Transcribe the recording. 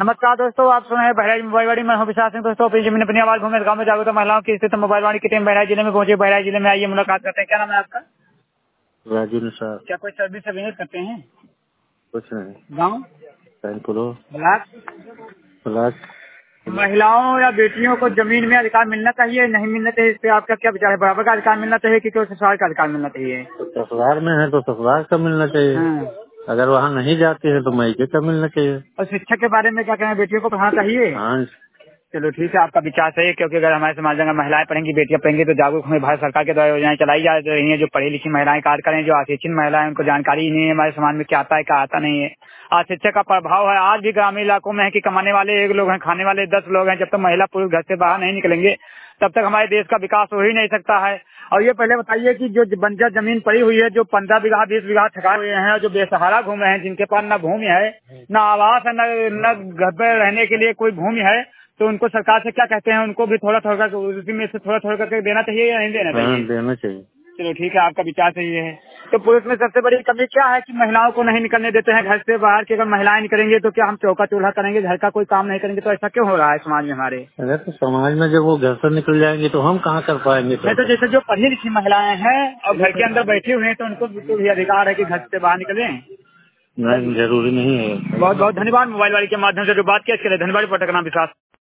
नमस्कार दोस्तों, आप सुन रहे हैं बहराइच मोबाइल वाणी। मैं हूं विशाल सिंह। दोस्तों अपनी जमीन अपनी आवाज घूमे गांव में जागरूक महिलाओं की स्थिति मोबाइल वाणी की टीम बहराइच जिले में पहुंची। बहराइच जिले में आइए मुलाकात करते हैं। क्या नाम है आपका? राजू निसार। क्या कोई सर्विस अवेयर करते हैं? कुछ नहीं। गाँव ब्लॉक ब्लॉक। महिलाओं या बेटियों को जमीन में अधिकार मिलना चाहिए, नहीं मिलना चाहिए, इस पे आपका क्या विचार है? बराबर का अधिकार मिलना चाहिए कि केवल ससुराल का अधिकार मिलना चाहिए? तो ससुराल में है तो ससुराल का मिलना चाहिए। हाँ। अगर वहाँ नहीं जाती है तो मायके का मिलना चाहिए। और शिक्षा के बारे में क्या कहें? बेटियों को पढ़ाना चाहिए? हाँ। चलो ठीक है, आपका विचार सही है, क्योंकि अगर हमारे समाज में अगर महिलाएं पढ़ेंगी, बेटियां पढ़ेंगी तो जागरूक हमें भारत सरकार के द्वारा योजनाएं चलाई जा रही हैं। जो पढ़ी लिखी महिलाएं कार्य करें, जो अशिक्षित महिलाएं उनको जानकारी ही नहीं है हमारे समाज में क्या आता है क्या आता नहीं है। अशिक्षा का प्रभाव है आज भी ग्रामीण इलाकों में है कि कमाने वाले 1 लोग हैं, खाने वाले 10 लोग हैं। जब तक महिला पुरुष घर से बाहर नहीं निकलेंगे तब तक हमारे देश का विकास हो ही नहीं सकता है। और ये पहले बताइए कि जो बंजर जमीन पड़ी हुई है, जो 15 बीघा 20 बीघा ठगा हुए हैं, जो बेसहारा घूमे हैं, जिनके पास न भूमि है, न आवास है, न घर पर रहने के लिए कोई भूमि है, तो उनको सरकार से क्या कहते हैं? उनको भी थोड़ा थोड़ा उसी में से थोड़ा थोड़ा करके देना चाहिए या नहीं देना हाँ, चाहिए? देना चाहिए। चलो ठीक है, आपका विचार सही है। तो पुरुष में सबसे बड़ी कमी क्या है कि महिलाओं को नहीं निकलने देते हैं घर से बाहर। कि अगर महिलाएं निकलेंगे तो क्या हम चौका चूल्हा करेंगे, घर का कोई काम नहीं करेंगे? तो ऐसा क्यों हो रहा है समाज में हमारे? अगर तो समाज में जब वो घर से निकल जाएंगे तो हम कहाँ कर पाएंगे? नहीं तो जैसे जो पढ़ी लिखी महिलाएं हैं और घर के अंदर बैठी हुई हैं तो उनको बिल्कुल भी अधिकार है कि घर से बाहर निकलें। नहीं, जरूरी नहीं है। बहुत बहुत धन्यवाद। मोबाइल वाली के माध्यम से जो बात किया इसके लिए धन्यवाद। पटक नाम विकास।